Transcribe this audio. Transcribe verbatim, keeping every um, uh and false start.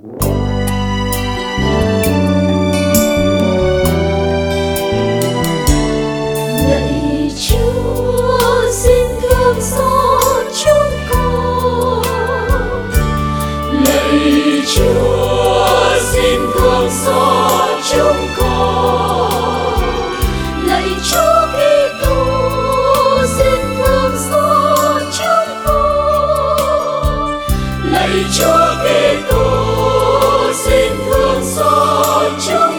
Lạy Chúa xin thương xót chúng con, lạy Chúa xin thương xót chúng con, lạy Chúa Kitô xin thương xót chúng con, lạy Chúa Kitô xin thương xót chúng